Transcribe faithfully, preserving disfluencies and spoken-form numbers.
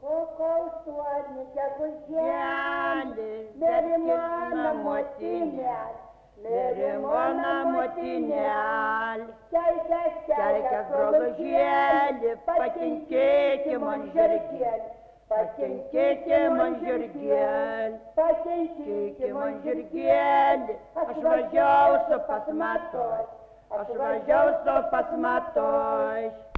Kokausuodnikė guželį, nerimona motinėl, nerimona motinėl. Keikės, keikės, brolužėlį, pakenkėti man žirgėlį, pakenkėti man žirgėlį, pakenkėti man žirgėlį. Aš važiausiu pas matos, aš važiausiu pas matos.